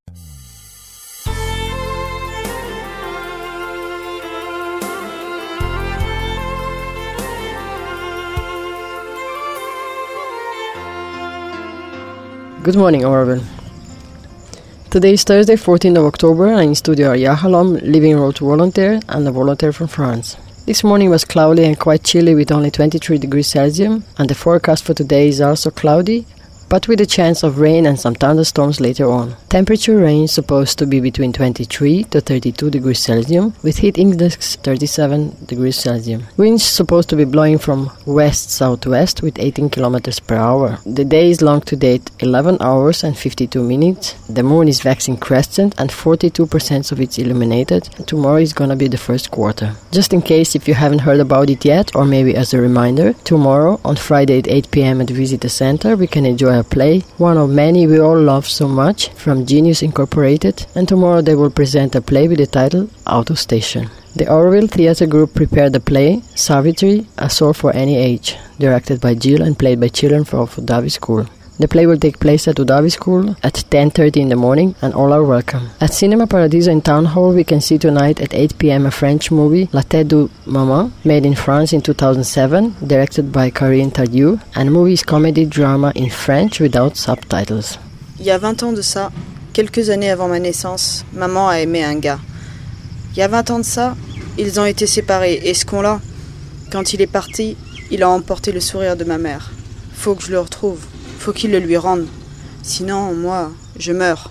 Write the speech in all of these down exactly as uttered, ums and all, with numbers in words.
Good morning, Orville. Today is Thursday, fourteenth of October, and in studio are Yahalom, Living Road volunteer, and a volunteer from France. This morning was cloudy and quite chilly with only twenty-three degrees Celsius, and the forecast for today is also cloudy, but with a chance of rain and some thunderstorms later on. Temperature range supposed to be between twenty-three to thirty-two degrees Celsius, with heat index thirty-seven degrees Celsius. Winds supposed to be blowing from west-southwest with eighteen kilometers per hour. The day is long to date, eleven hours and fifty-two minutes. The moon is waxing crescent and forty-two percent of it's illuminated. Tomorrow is gonna be the first quarter. Just in case if you haven't heard about it yet, or maybe as a reminder, tomorrow on Friday at eight p.m. at Visitor Center we can enjoy a play, one of many we all love so much, from Genius Incorporated, and tomorrow they will present a play with the title Auto Station. The Orville Theatre Group prepared the play Savitri, A Sword for Any Age, directed by Jill and played by children of Udavi School. The play will take place at Udavi School at ten thirty in the morning, and all are welcome. At Cinema Paradiso in Town Hall we can see tonight at eight p.m. a French movie, La Tête du Maman, made in France in two thousand seven, directed by Karine Tardieu, and movie is comedy drama in French without subtitles. Il y a vingt ans de ça, quelques années avant ma naissance, maman a aimé un gars. Il y a vingt ans de ça, ils ont été séparés, et ce con-là, quand il est parti, il a emporté le sourire de ma mère. Faut que je le retrouve. Faut qu'il le lui rende. Sinon, moi, je meurs.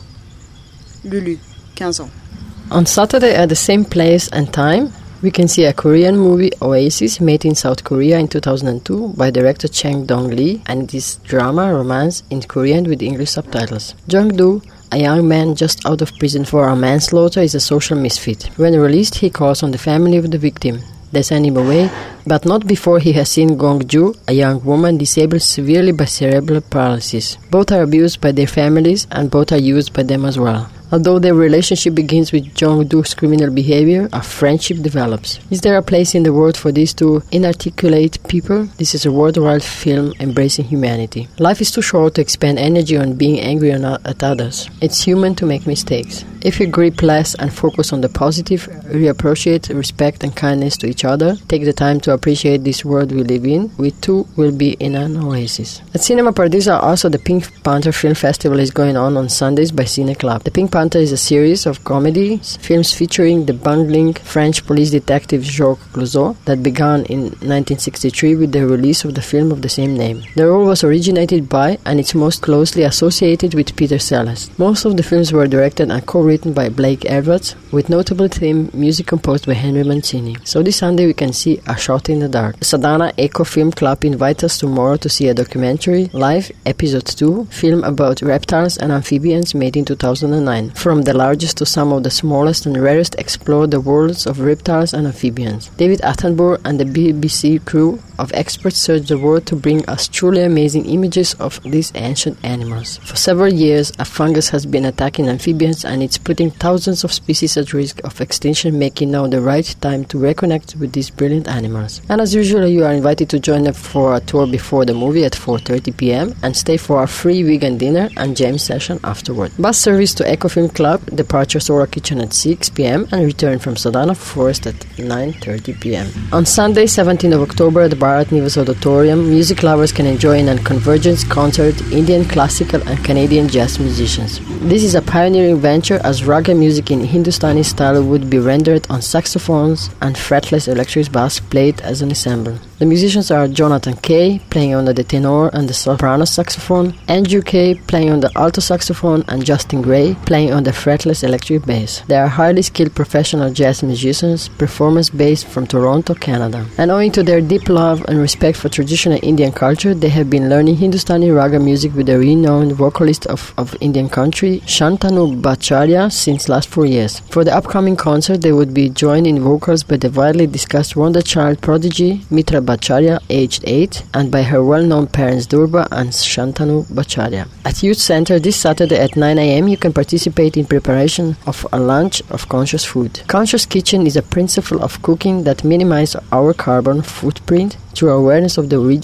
Lulu, quinze ans. On Saturday at the same place and time, we can see a Korean movie, Oasis, made in South Korea in two thousand two by director Chang Dong-lee, and it is drama romance in Korean with English subtitles. Jung-do, a young man just out of prison for a manslaughter, is a social misfit. When released, he calls on the family of the victim. They send him away, but not before he has seen Gong-ju, a young woman disabled severely by cerebral paralysis. Both are abused by their families, and both are used by them as well. Although their relationship begins with Jong-doo's criminal behavior, a friendship develops. Is there a place in the world for these two inarticulate people? This is a worldwide film embracing humanity. Life is too short to expend energy on being angry at others. It's human to make mistakes. If you grip less and focus on the positive, reappreciate respect and kindness to each other, take the time to appreciate this world we live in, we too will be in an oasis. At Cinema Paradiso also the Pink Panther Film Festival is going on on Sundays by Cine Club. The Pink Panther is a series of comedies, films featuring the bungling French police detective Jacques Clouseau that began in nineteen sixty-three with the release of the film of the same name. The role was originated by and it's most closely associated with Peter Sellers. Most of the films were directed and co-written by Blake Edwards, with notable theme music composed by Henry Mancini. So this Sunday we can see A Shot in the Dark. The Sadana Eco Film Club invites us tomorrow to see a documentary, Live, Episode two, film about reptiles and amphibians made in two thousand nine. From the largest to some of the smallest and rarest, explore the worlds of reptiles and amphibians. David Attenborough and the B B C crew of experts search the world to bring us truly amazing images of these ancient animals. For several years, a fungus has been attacking amphibians and it's putting thousands of species at risk of extinction, making now the right time to reconnect with these brilliant animals. And as usual, you are invited to join us for a tour before the movie at four thirty p.m. and stay for our free vegan dinner and jam session afterward. Bus service to Eco Film Club, departure Sora Kitchen at six p.m. and return from Sadana Forest at nine thirty p.m. On Sunday, seventeenth of October at the Bharat Nivas Auditorium, music lovers can enjoy in a convergence concert Indian classical and Canadian jazz musicians. This is a pioneering venture as raga music in Hindustani style would be rendered on saxophones and fretless electric bass played as an ensemble. The musicians are Jonathan Kay, playing on the tenor and the soprano saxophone, Andrew Kay, playing on the alto saxophone, and Justin Gray, playing on the fretless electric bass. They are highly skilled professional jazz musicians, performance-based from Toronto, Canada. And owing to their deep love and respect for traditional Indian culture, they have been learning Hindustani raga music with the renowned vocalist of, of Indian country, Shantanu Bhattacharya, since last four years. For the upcoming concert, they would be joined in vocals by the widely discussed wonder child prodigy, Mitra Bhattacharya, aged eight, and by her well-known parents Durba and Shantanu Bhattacharya. At Youth Center this Saturday at nine a.m. you can participate in preparation of a lunch of conscious food. Conscious Kitchen is a principle of cooking that minimizes our carbon footprint through awareness of the origin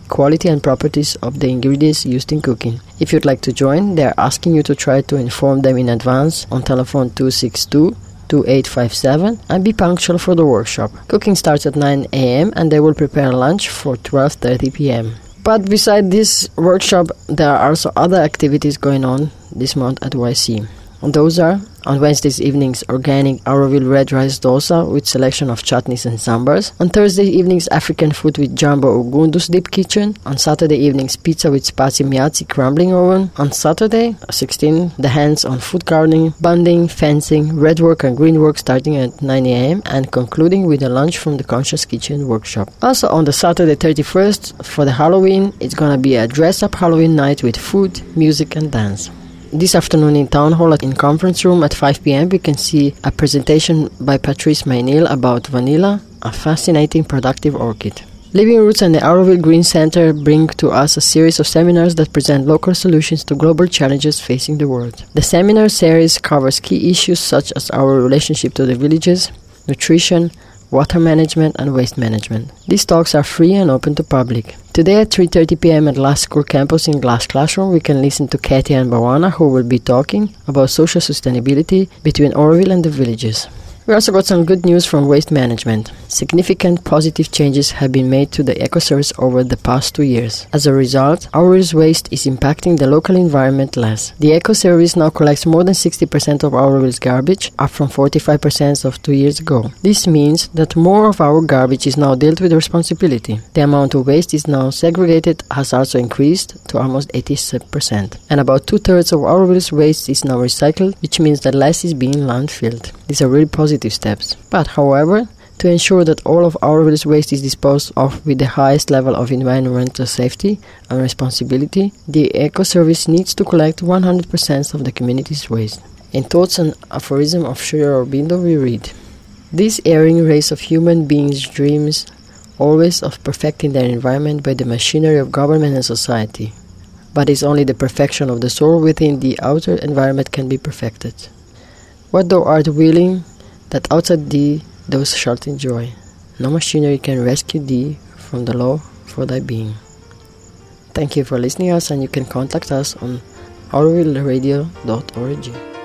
quality and properties of the ingredients used in cooking. If you'd like to join, they are asking you to try to inform them in advance on telephone two six two, two eight five seven and be punctual for the workshop. Cooking starts at nine a.m. and they will prepare lunch for twelve thirty p.m. But beside this workshop, there are also other activities going on this month at Y C. And those are, on Wednesdays evenings, organic Auroville red rice dosa with selection of chutneys and sambars. On Thursday evenings, African food with Jumbo Ugundus Deep Kitchen. On Saturday evenings, pizza with Spazi Miazzi crumbling oven. On Saturday, sixteen, the hands-on food gardening, bonding, fencing, red work and green work starting at nine a.m. and concluding with a lunch from the Conscious Kitchen workshop. Also on the Saturday thirty-first, for the Halloween, it's gonna be a dress-up Halloween night with food, music and dance. This afternoon in Town Hall in Conference Room at five p.m. we can see a presentation by Patrice Mainil about Vanilla, a fascinating productive orchid. Living Roots and the Auroville Green Center bring to us a series of seminars that present local solutions to global challenges facing the world. The seminar series covers key issues such as our relationship to the villages, nutrition, water management and waste management. These talks are free and open to public. Today at three thirty p.m. at Last School Campus in Glass Classroom, we can listen to Katie and Bawana, who will be talking about social sustainability between Auroville and the villages. We also got some good news from waste management. Significant positive changes have been made to the ecoservice over the past two years. As a result, Aurorille's waste is impacting the local environment less. The ecoservice now collects more than sixty percent of Aurorille's garbage, up from forty-five percent of two years ago. This means that more of our garbage is now dealt with responsibility. The amount of waste is now segregated has also increased to almost eighty percent. And about two-thirds of Aurorille's waste is now recycled, which means that less is being landfilled. These are really positive steps. But, however, to ensure that all of Auroville's waste is disposed of with the highest level of environmental safety and responsibility, the ecoservice needs to collect one hundred percent of the community's waste. In Thoughts and Aphorism of Sri Aurobindo we read, "This erring race of human beings dreams always of perfecting their environment by the machinery of government and society, but it's only the perfection of the soul within the outer environment can be perfected. What thou art willing, that outside thee thou shalt enjoy. No machinery can rescue thee from the law for thy being." Thank you for listening to us, and you can contact us on auroville radio dot org.